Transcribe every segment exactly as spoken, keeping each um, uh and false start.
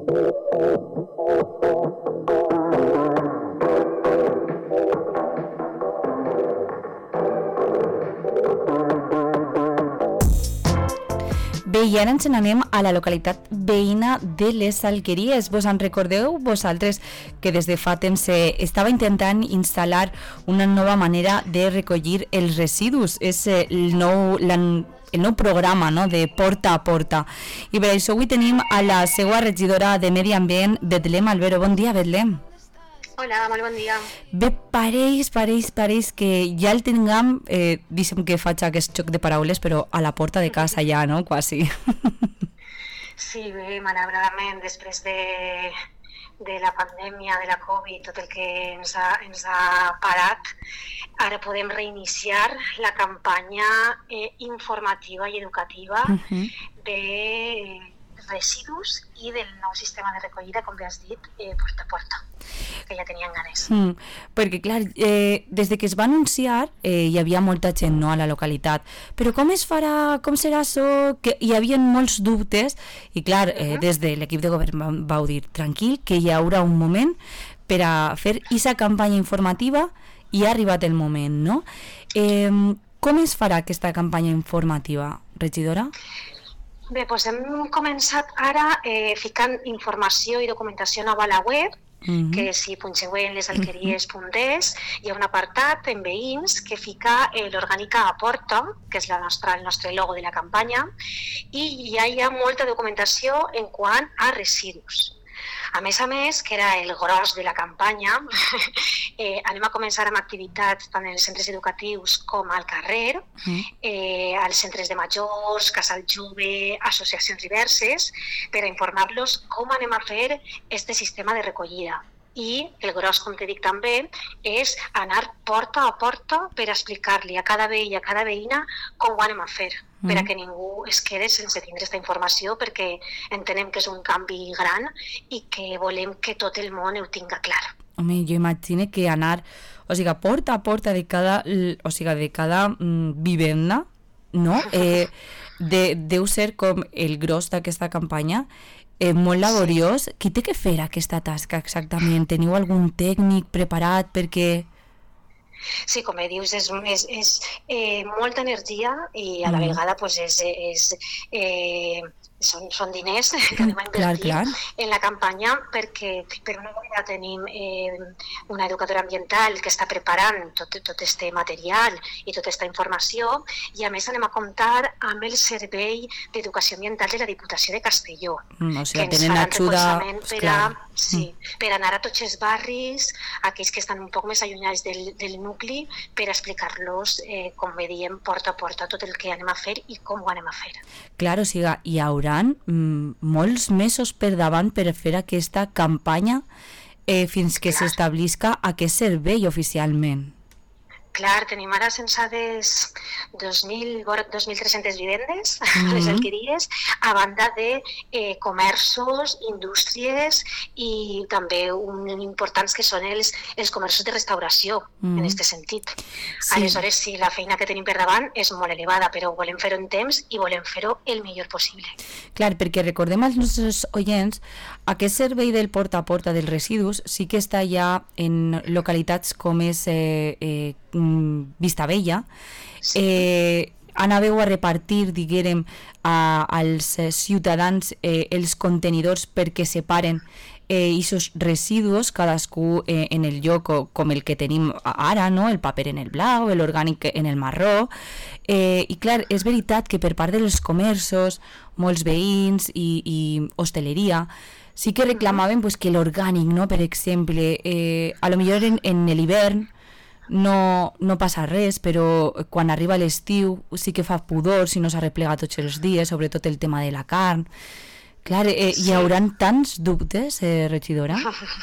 Bé, i ara ens n'anem a la localitat veïna de les Alqueries. Vos en recordeu vosaltres que des de fa temps eh, estava intentant instal·lar una nova manera de recollir els residus. És eh, el, nou, la, el nou programa, no?, de porta a porta. I per això avui tenim a la seva regidora de Medi Ambient, Betlem Albero. Bon dia, Betlem. Hola, molt bon dia. Bé, pareix, pareix, pareix que ja el tinguem, eh, deixem que faig aquest xoc de paraules, però a la porta de casa ja, no?, quasi. Sí, bé, malauradament, després de, de la pandèmia, de la Covid, tot el que ens ha, ens ha parat, ara podem reiniciar la campanya eh, informativa i educativa uh-huh. de residus i del nou sistema de recollida, com bé has dit, eh, porta a porta, que ja tenien ganes. Mm, perquè, clar, eh, des de que es va anunciar eh, hi havia molta gent, no?, a la localitat, però com es farà, com serà això? Que hi havia molts dubtes i, clar, eh, des de l'equip de govern vau dir, tranquil, que hi haurà un moment per a fer aquesta campanya informativa i ha arribat el moment, no? Eh, com es farà aquesta campanya informativa, regidora? Bé, doncs hem començat ara eh, ficant informació i documentació nova a la web, uh-huh. que si punxeu en les alqueries punt es hi ha un apartat en veïns que fica eh, l'Orgànica a Porta, que és la nostra, el nostre logo de la campanya, i ja hi ha molta documentació en quant a residus. A més a més, que era el gros de la campanya, eh, anem a començar amb activitats tant en els centres educatius com al carrer, eh, als centres de majors, casal jove, associacions diverses, per a informar-los com anem a fer este sistema de recollida. I el gros, com te dic també, és anar porta a porta per explicar-li a cada veí i a cada veïna com ho anem a fer, mm. per a que ningú es quede sense tindre aquesta informació, perquè entenem que és un canvi gran i que volem que tot el món ho tinga clar. Home, jo imagino que anar, o sigui, porta a porta de cada, o sigui, de cada mm, vivenda, no? Eh, de, deu ser com el gros d'aquesta campanya, Eh, molt laboriós. Qui té que fer aquesta tasca exactament? Teniu algun tècnic preparat perquè... Sí, com dius, és, és, és eh, molta energia i a la mm. vegada pues, és, és, eh, són, són diners que anem a invertir clar, clar. en la campanya, perquè per una banda tenim eh, una educadora ambiental que està preparant tot, tot este material i tota aquesta informació, i a més anem a comptar amb el Servei d'Educació Ambiental de la Diputació de Castelló, mm, o sigui, que ens faran recolzament per, a, sí, mm. per anar a tots els barris, aquells que estan un poc més allunyats del, del nucli, per explicar-los, eh, com bé diem, porta a porta tot el que anem a fer i com ho anem a fer. Clar, o sigui, hi haurà mm, molts mesos per davant per fer aquesta campanya eh, fins que Clar. s'establisca aquest servei oficialment. Clar, tenim ara censades dos mil tres-centes vivendes a mm-hmm. les alqueries, a banda de eh, comerços, indústries i també un importants que són els, els comerços de restauració, mm-hmm. en aquest sentit. Sí. Aleshores, sí, la feina que tenim per davant és molt elevada, però volem fer-ho en temps i volem fer-ho el millor possible. Clar, perquè recordem als nostres oients, aquest servei del porta a porta dels residus sí que està ja en localitats com és eh, eh, Vistabella, sí. eh, anàveu a repartir, diguérem, a, als ciutadans eh, els contenidors perquè separen eh, aquests residus, cadascú eh, en el lloc com el que tenim ara, no? El paper en el blau, l'orgànic en el marró, eh, i clar, és veritat que per part dels comerços, molts veïns i, i hostaleria, sí que reclamaven pues, que l'orgànic, no? Per exemple, eh, a lo millor en, en l'hivern no, no passa res, però quan arriba l'estiu sí que fa pudor si no s'arreplega tots els dies, sobretot el tema de la carn. Clar, eh, sí. Hi haurà tants dubtes, eh, regidora?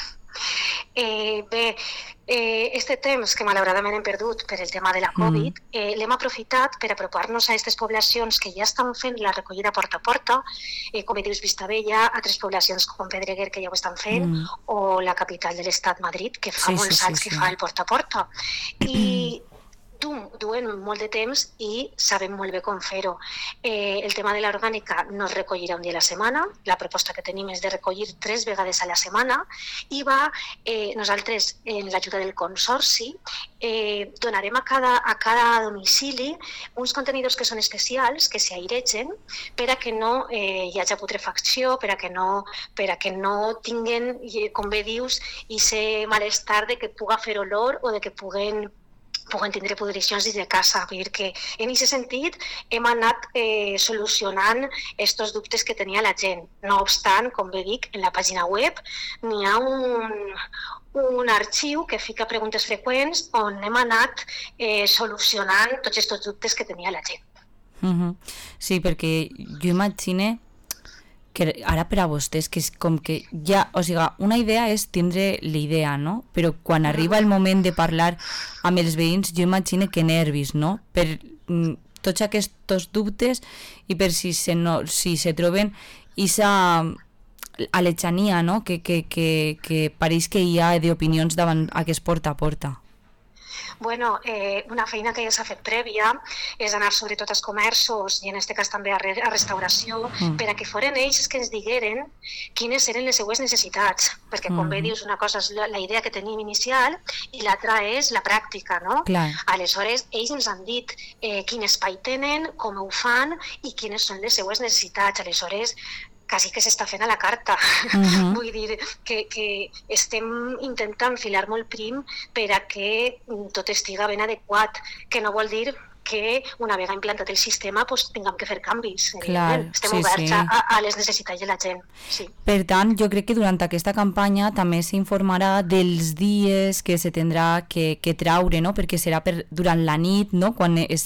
Eh, bé, eh, este temps que malauradament hem perdut per el tema de la Covid, mm. eh, l'hem aprofitat per apropar-nos a aquestes poblacions que ja estan fent la recollida porta a porta, eh, com dius Vistabella, altres poblacions com Pedreguer que ja ho estan fent, mm. o la capital de l'estat, Madrid, que fa sí, molts sí, anys sí, que sí. fa el porta a porta. I duen molt de temps i sabem molt bé com fer-ho. Eh, el tema de l'orgànica no es recollirà un dia a la setmana, la proposta que tenim és de recollir tres vegades a la setmana i va, eh, nosaltres, en l'ajuda del Consorci, eh, donarem a cada, a cada domicili uns contenidors que són especials, que s'airegen, per a que no eh, hi hagi putrefacció, per a que no, per a que no tinguen, com bé dius, aquest malestar de que puga fer olor o de que puguen puguen tindre pudricions dins de casa. Vull dir que en aquest sentit hem anat eh, solucionant aquests dubtes que tenia la gent. No obstant, com bé dic, en la pàgina web n'hi ha un, un arxiu que fica preguntes freqüents on hem anat eh, solucionant tots aquests dubtes que tenia la gent. Uh-huh. Sí, perquè jo imagine que ara per a vostès, que és com que ja, o sigui, una idea és tindre l'idea, no? Però quan arriba el moment de parlar amb els veïns, jo imagino que nervis, no? Per mm, tots aquests dubtes i per si se, no, si se troben esa alejania, no? Que, que, que, que pareix que hi ha d'opinions davant aquest porta a porta. Bueno, eh, una feina que ja s'ha fet prèvia és anar sobretot als comerços i en aquest cas també a, re a restauració mm. per a que foren ells que ens digueren quines eren les seues necessitats, perquè com mm. bé dius, una cosa és la, la idea que tenim inicial i l'altra és la pràctica, no? Clar. Aleshores, ells ens han dit eh, quin espai tenen, com ho fan i quines són les seues necessitats. Aleshores, quasi que s'està fent a la carta. Uh-huh. Vull dir que, que estem intentant filar molt prim per a que tot estiga ben adequat, que no vol dir que una vegada implantat el sistema pues, tinguem que fer canvis. Clar, estem sí, oberts sí. a, a les necessitats de la gent. Sí. Per tant, jo crec que durant aquesta campanya també s'informarà dels dies que se tindrà que, que traure, no? Perquè serà per, durant la nit, no? Quan es...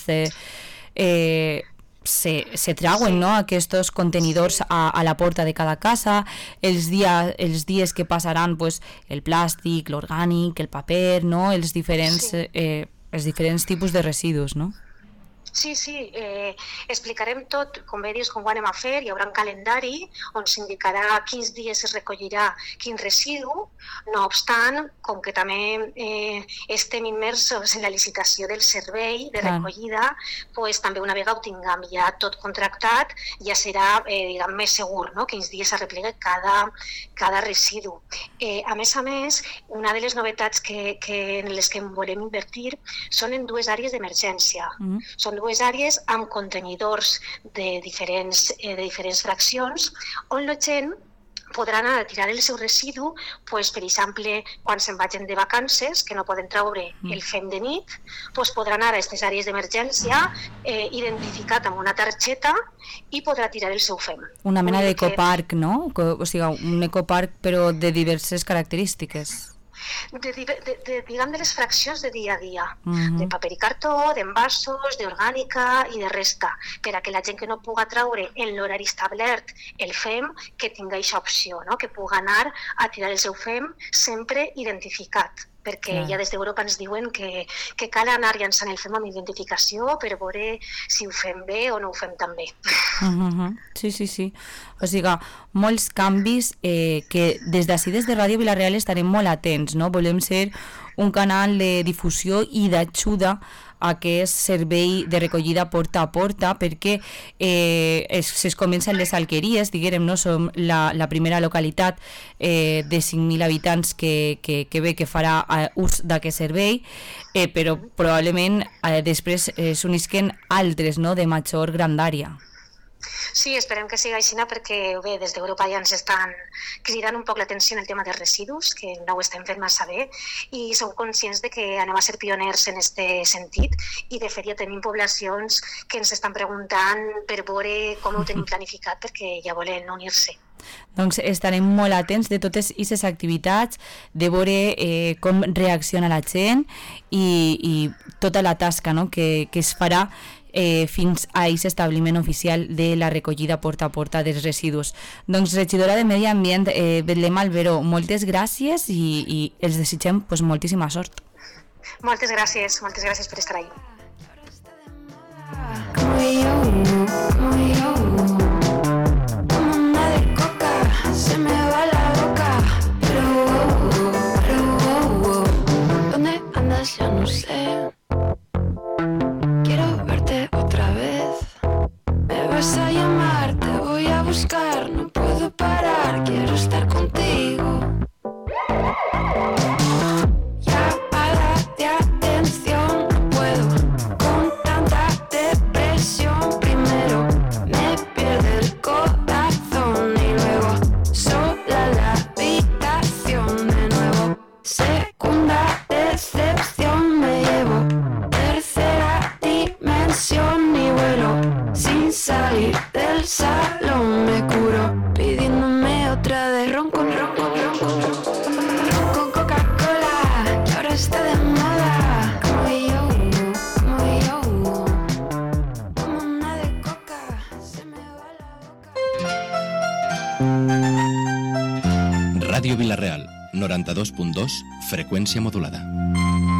Eh, se, se trauen, sí. No? Aquests contenidors sí. a, a la porta de cada casa, els, dia, els dies que passaran pues, el plàstic, l'orgànic, el paper, no? els, diferents, sí. eh, els diferents tipus de residus, no? Sí, sí, eh, explicarem tot, com bé dius, com ho anem a fer, hi haurà un calendari on s'indicarà quins dies es recollirà quin residu, no obstant, com que també eh, estem immersos en la licitació del servei de recollida, pues, també una vegada ho tinguem ja tot contractat, ja serà eh, diguem, més segur, no? Quins dies s'arreplega cada, cada residu. Eh, a més a més, una de les novetats que, que en les que volem invertir són en dues àrees d'emergència. Mm. Són dues àrees amb contenidors de diferents, eh, de diferents fraccions on la gent podrà anar a tirar el seu residu, pues, per exemple, quan se'n vagin de vacances, que no poden treure el fem de nit, pues, podrà anar a aquestes àrees d'emergència eh, identificat amb una targeta i podrà tirar el seu fem. Una mena d'ecoparc, no? O sigui, un ecoparc però de diverses característiques. De, de, de, diguem, de les fraccions de dia a dia, uh-huh. de paper i cartó, d'envasos, d'orgànica i de resta, per a que la gent que no puga treure en l'horari establert el fem, que tingui aquesta opció, no? Que puga anar a tirar el seu fem sempre identificat, perquè ja des d'Europa ens diuen que, que cal anar llançant el fem amb identificació per veure si ho fem bé o no ho fem tan bé. Uh-huh. Sí, sí, sí. O sigui, molts canvis eh, que des d'ací, des de Ràdio Vila-real, estarem molt atents, no? Volem ser un canal de difusió i d'ajuda a aquest servei de recollida porta a porta, perquè eh, es, es comencen les alqueries, diguem, no? Som la, la primera localitat eh, de cinc mil habitants que, que, que ve que farà eh, ús d'aquest servei, eh, però probablement eh, després eh, s'unisquen altres, no? De major grandària. Sí, esperem que sigui així, perquè bé, des d'Europa ja ens estan cridant un poc l'atenció en el tema dels residus, que no ho estem fent massa bé, i som conscients de que anem a ser pioners en aquest sentit, i de fet ja tenim poblacions que ens estan preguntant per veure com ho tenim planificat, perquè ja volen unir-se. Doncs estarem molt atents de totes aquestes activitats, de veure eh, com reacciona la gent i, i tota la tasca, no? que, que es farà Eh, fins a aquest establiment oficial de la recollida porta a porta dels residus. Doncs, regidora de Medi Ambient, eh, Betlem Alberó, moltes gràcies i, i els desitgem pues, moltíssima sort. Moltes gràcies, moltes gràcies per estar ahí. Se me va la boca, pero, pero, ¿dónde andas? Ya no sé. contigo. Llamada de atención, no puedo con tanta depresión. Primero me pierde el corazón y luego sola la habitación de nuevo. Segunda decepción me llevo. Tercera dimensión y vuelo. Sin salir del salón me curo, pidiéndome otra de ron con ron con ron con ron. Ron con Coca-Cola, que ahora está de moda. Como yo, como yo. Como una de coca, se me va la boca. Ràdio Vila-real, noranta-dos punt dos, freqüència modulada.